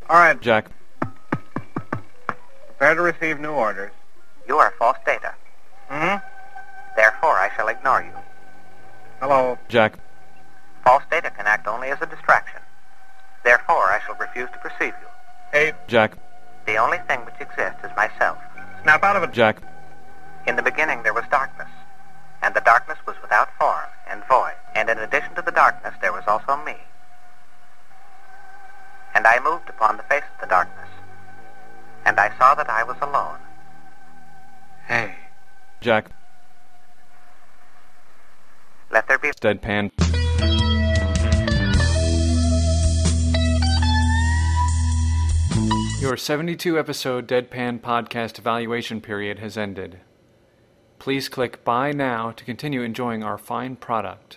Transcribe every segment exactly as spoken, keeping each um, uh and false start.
All right, Jack. prepare to receive new orders. You are false data. Hmm? Therefore, I shall ignore you. Hello. Jack. False data can act only as a distraction. Therefore, I shall refuse to perceive you. Hey, Jack. The only thing which exists is myself. snap out of it. Jack. In the beginning, there was darkness, and the darkness was without form and void. And in addition to the darkness, there was also me. And I moved upon the face of the darkness, and I saw that I was alone. Hey. Jack. Let there be... Deadpan. Your seventy-two episode Deadpan podcast evaluation period has ended. Please click Buy Now to continue enjoying our fine product.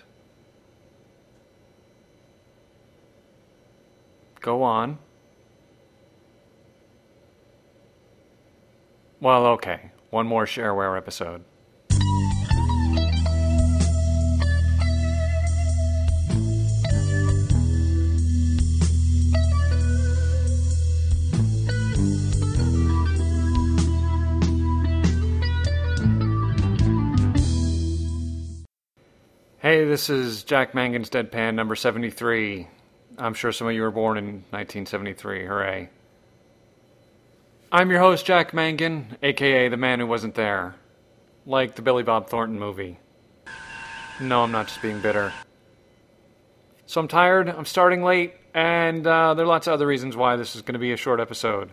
Go on. Well, okay. One more shareware episode. Hey, this is Jack Mangan's Deadpan number seventy-three. I'm sure some of you were born in nineteen seventy-three. Hooray. I'm your host, Jack Mangan, a k a the man who wasn't there. Like the Billy Bob Thornton movie. No, I'm not just being bitter. So I'm tired, I'm starting late, and uh, there are lots of other reasons why this is going to be a short episode.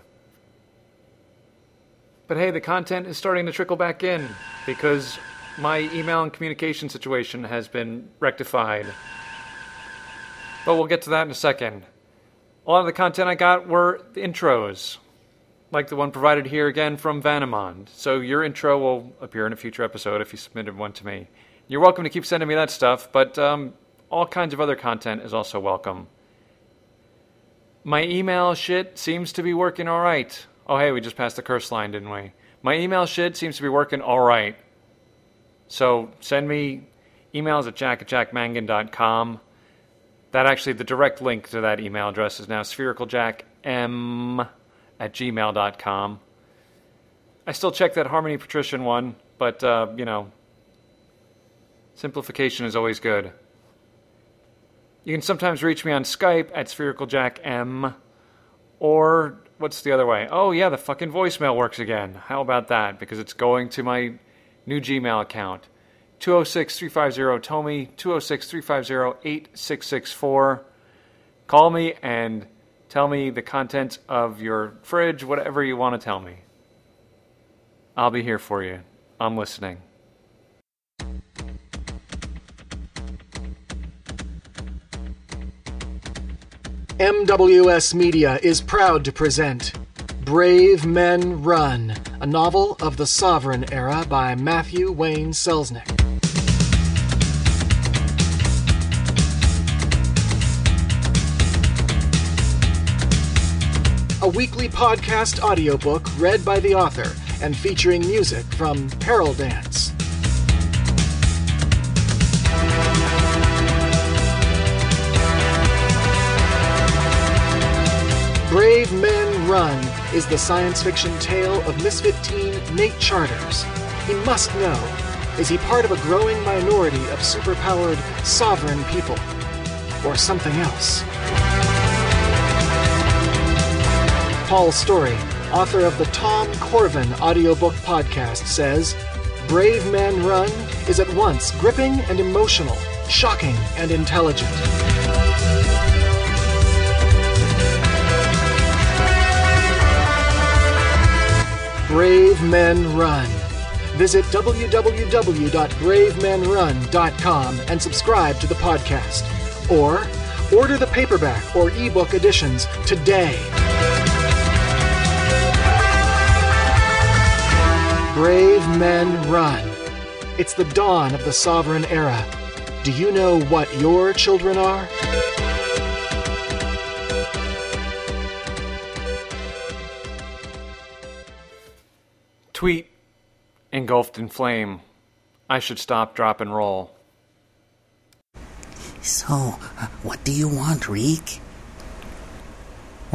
But hey, the content is starting to trickle back in, because my email and communication situation has been rectified. But we'll get to that in a second. A lot of the content I got were the intros, like the one provided here again from Vanamond. So your intro will appear in a future episode if you submitted one to me. You're welcome to keep sending me that stuff, but um, all kinds of other content is also welcome. My email shit seems to be working all right. Oh, hey, we just passed the curse line, didn't we? My email shit seems to be working all right. So send me emails at jack at jack mangan dot com. That actually, the direct link to that email address is now sphericaljackm at gmail dot com. I still check that Harmony Patrician one, but, uh, you know, simplification is always good. You can sometimes reach me on Skype at sphericaljackm, or what's the other way? Oh, yeah, the fucking voicemail works again. How about that? Because it's going to my new Gmail account. two oh six, three five zero, T O M I, two oh six, three five zero, eight six six four. Call me and tell me the contents of your fridge, whatever you want to tell me. I'll be here for you. I'm listening. M W S Media is proud to present Brave Men Run, a novel of the Sovereign Era by Matthew Wayne Selznick. A weekly podcast audiobook read by the author and featuring music from Peril Dance. Brave Men Run is the science fiction tale of misfit teen Nate Charters. He must know, is he part of a growing minority of superpowered sovereign people? Or something else? Paul Story, author of the Tom Corvin audiobook podcast, says, Brave Men Run is at once gripping and emotional, shocking and intelligent. Brave Men Run. Visit w w w dot brave men run dot com and subscribe to the podcast. Or order the paperback or ebook editions today. Brave Men Run. It's the dawn of the Sovereign Era. Do you know what your children are? Tweet, engulfed in flame. I should stop, drop, and roll. So, uh, what do you want, Reek?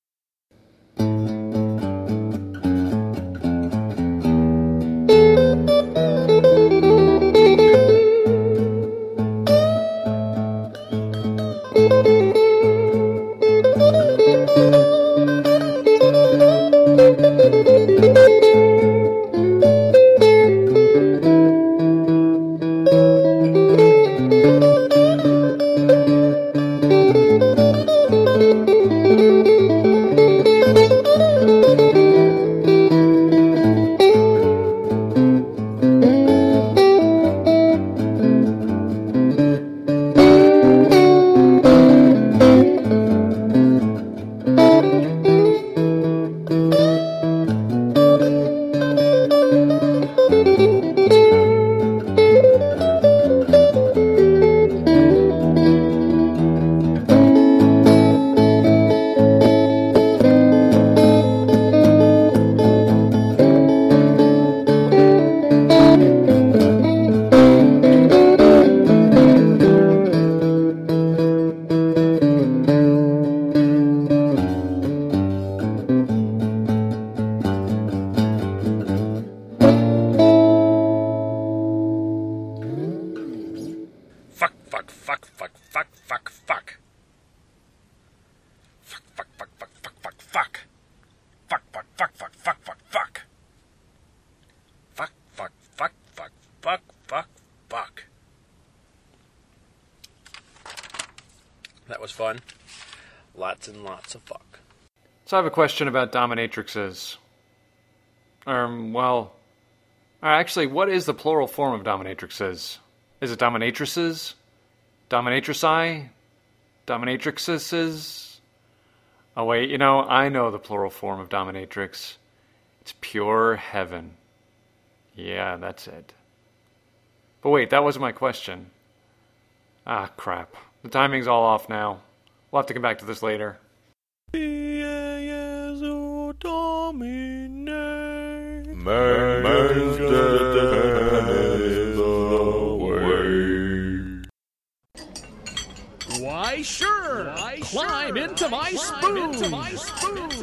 fun. Lots and lots of fuck. So I have a question about dominatrixes. Um, well... Actually, what is the plural form of dominatrixes? Is it dominatrices? Dominatrici? Dominatrixes? Oh wait, you know, I know the plural form of dominatrix. It's pure heaven. Yeah, that's it. But wait, that wasn't my question. Ah, crap. The timing's all off now. We'll have to come back to this later. Mangan's Deadpan is the way. Why, sure. Why, Climb sure. into my Climb spoon. Into my spoon.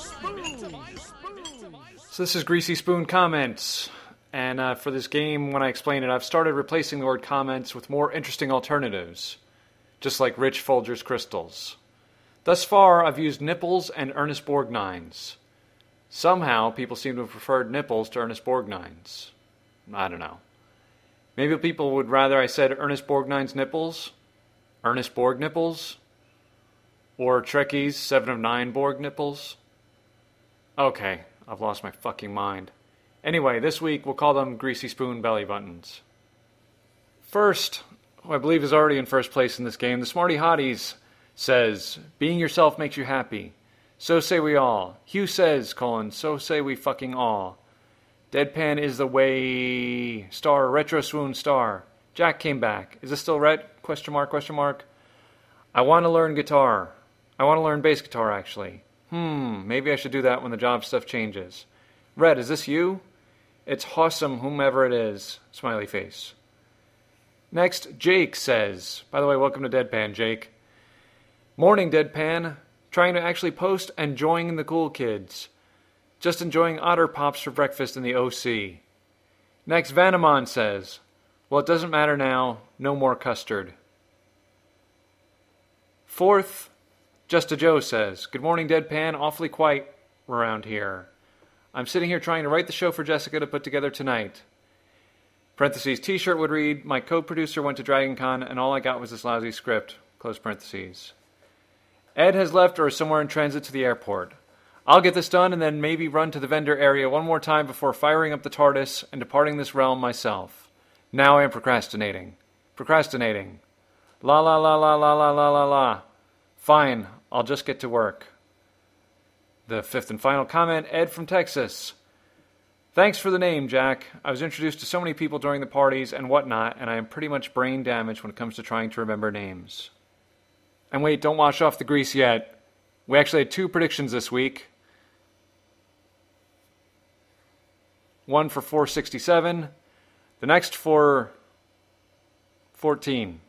So this is Greasy Spoon Comments. And uh, for this game, when I explain it, I've started replacing the word comments with more interesting alternatives. Just like Rich Folger's crystals. Thus far, I've used nipples and Ernest Borgnine's. Somehow, people seem to have preferred nipples to Ernest Borgnine's. I don't know. Maybe people would rather I said Ernest Borgnine's nipples, Ernest Borg nipples, or Trekkie's seven of nine Borg nipples. Okay, I've lost my fucking mind. Anyway, this week we'll call them Greasy Spoon Belly Buttons. First, who I believe is already in first place in this game, the Smarty Hotties says, being yourself makes you happy. So say we all. Hugh says, colon, so say we fucking all. Deadpan is the way... Star, Retro Swoon Star. Jack came back. Is this still Ret? Question mark, question mark. I want to learn guitar. I want to learn bass guitar, actually. Hmm, maybe I should do that when the job stuff changes. Red, is this you? It's Hossum, whomever it is. Smiley face. Next, Jake says... By the way, welcome to Deadpan, Jake. Morning, Deadpan. Trying to actually post and join the cool kids. Just enjoying Otter Pops for breakfast in the O C. Next, Vanamon says, well, it doesn't matter now. No more custard. Fourth, Just a Joe says, good morning, Deadpan. Awfully quiet around here. I'm sitting here trying to write the show for Jessica to put together tonight. Parentheses, t-shirt would read, my co-producer went to DragonCon and all I got was this lousy script. Close parentheses. Ed has left or is somewhere in transit to the airport. I'll get this done and then maybe run to the vendor area one more time before firing up the TARDIS and departing this realm myself. Now I am procrastinating. Procrastinating. La la la la la la la la la. Fine, I'll just get to work. The fifth and final comment, Ed from Texas. Thanks for the name, Jack. I was introduced to so many people during the parties and whatnot, and I am pretty much brain damaged when it comes to trying to remember names. And wait, don't wash off the grease yet. We actually had two predictions this week. One for four sixty-seven. The next for fourteen.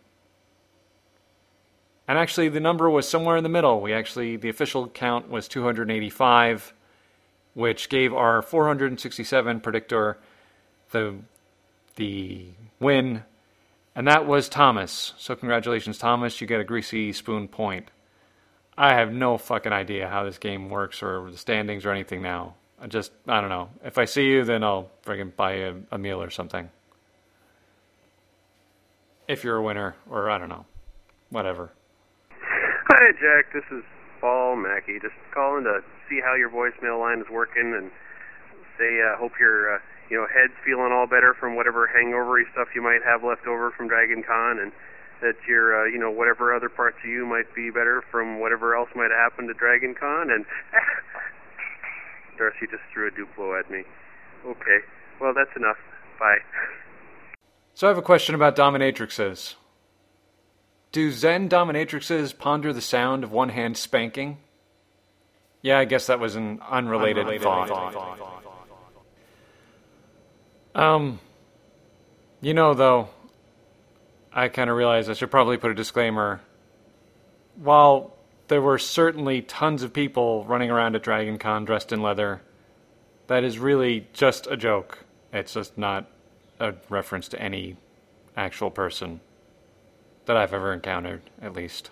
And actually the number was somewhere in the middle. We actually, the official count was two hundred eighty-five, which gave our four hundred sixty-seven predictor the, the win. And that was Thomas. So congratulations, Thomas. You get a Greasy Spoon point. I have no fucking idea how this game works or the standings or anything now. I just, I don't know. If I see you, then I'll friggin' buy a, a meal or something. If you're a winner, or I don't know. Whatever. Hi, Jack. This is Paul Mackey. Just calling to see how your voicemail line is working and say, I uh, hope your uh, you know, head's feeling all better from whatever hangover-y stuff you might have left over from DragonCon, and that your, uh, you know, whatever other parts of you might be better from whatever else might have happened to DragonCon, and Darcy just threw a Duplo at me. Okay, well, that's enough. Bye. So I have a question about dominatrixes. Do Zen dominatrixes ponder the sound of one hand spanking? Yeah, I guess that was an unrelated, unrelated thought. thought. Um, you know, though, I kind of realized I should probably put a disclaimer. While there were certainly tons of people running around at DragonCon dressed in leather, that is really just a joke. It's just not a reference to any actual person that I've ever encountered, at least.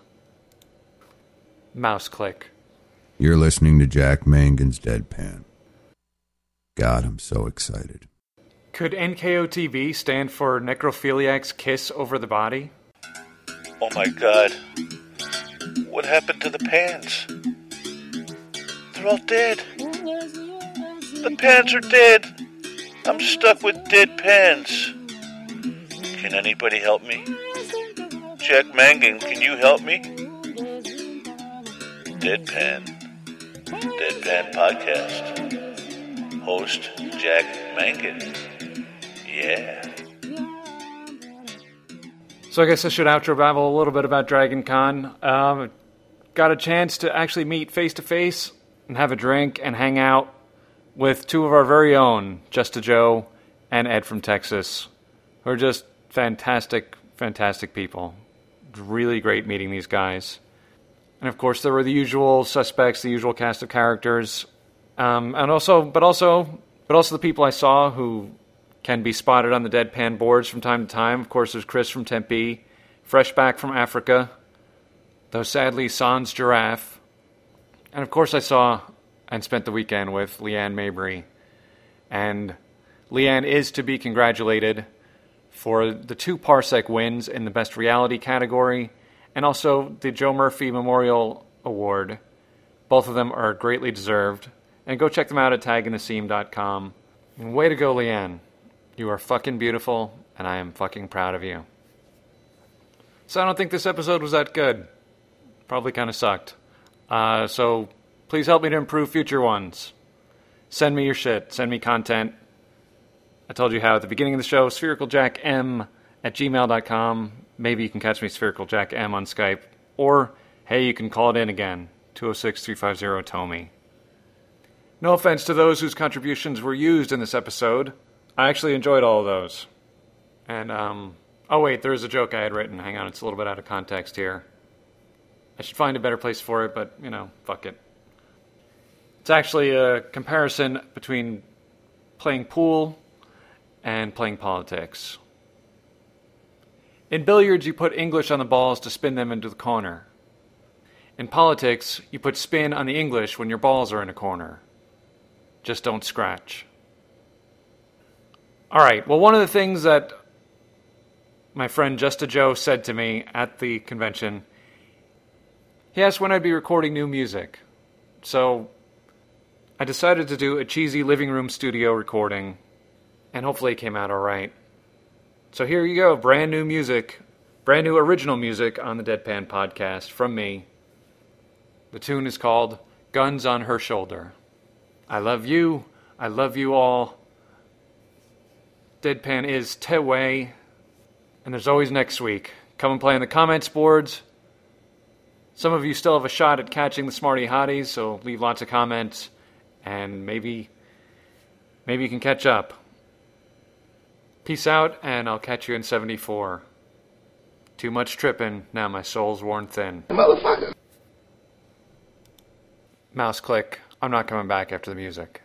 Mouse click. You're listening to Jack Mangan's Deadpan. God, I'm so excited. Could N K O T B stand for Necrophiliac's Kiss Over the Body? Oh my god. What happened to the pans? They're all dead. The pans are dead. I'm stuck with dead pans. Can anybody help me? Jack Mangan, can you help me? Deadpan. Deadpan Podcast. Host Jack Mangan. Yeah. So I guess I should outro babble a little bit about Dragon Con. Um, got a chance to actually meet face-to-face and have a drink and hang out with two of our very own, Justa Joe and Ed from Texas, who are just fantastic, fantastic people. It was really great meeting these guys. And of course, there were the usual suspects, the usual cast of characters, um, and also, but also, but also the people I saw who can be spotted on the Deadpan boards from time to time. Of course, there's Chris from Tempe, fresh back from Africa, though sadly Sans Giraffe, and of course I saw and spent the weekend with Leanne Mabry. And Leanne is to be congratulated for the two Parsec wins in the Best Reality category, and also the Joe Murphy Memorial Award. Both of them are greatly deserved. And go check them out at tag in the seam dot com. And way to go, Leanne. You are fucking beautiful, and I am fucking proud of you. So I don't think this episode was that good. Probably kind of sucked. Uh, so please help me to improve future ones. Send me your shit. Send me content. I told you how at the beginning of the show, sphericaljackm at gmail dot com. Maybe you can catch me sphericaljackm on Skype. Or, hey, you can call it in again. two oh six, three five zero, T O M I. No offense to those whose contributions were used in this episode. I actually enjoyed all of those. And, um... oh, wait, there's a joke I had written. Hang on, it's a little bit out of context here. I should find a better place for it, but, you know, fuck it. It's actually a comparison between playing pool and playing politics. In billiards, you put English on the balls to spin them into the corner. In politics, you put spin on the English when your balls are in a corner. Just don't scratch. All right, well, one of the things that my friend Justa Joe said to me at the convention, he asked when I'd be recording new music. So I decided to do a cheesy living room studio recording, and hopefully it came out all right. So here you go, brand new music, brand new original music on the Deadpan Podcast from me. The tune is called Guns on Her Shoulder. I love you. I love you all. Deadpan is Teway. And there's always next week. Come and play on the comments boards. Some of you still have a shot at catching the Smarty Hotties, so leave lots of comments. And maybe, maybe you can catch up. Peace out, and I'll catch you in seventy-four. Too much tripping, now my soul's worn thin. Motherfucker. Mouse click. I'm not coming back after the music.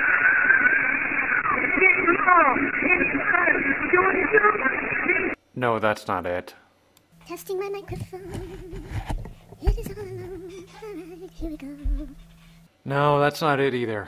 No, that's not it. Testing my microphone. It is all alone. Alright, here we go. No, that's not it either.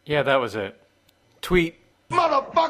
Yeah, that was it. Tweet. Motherfucker!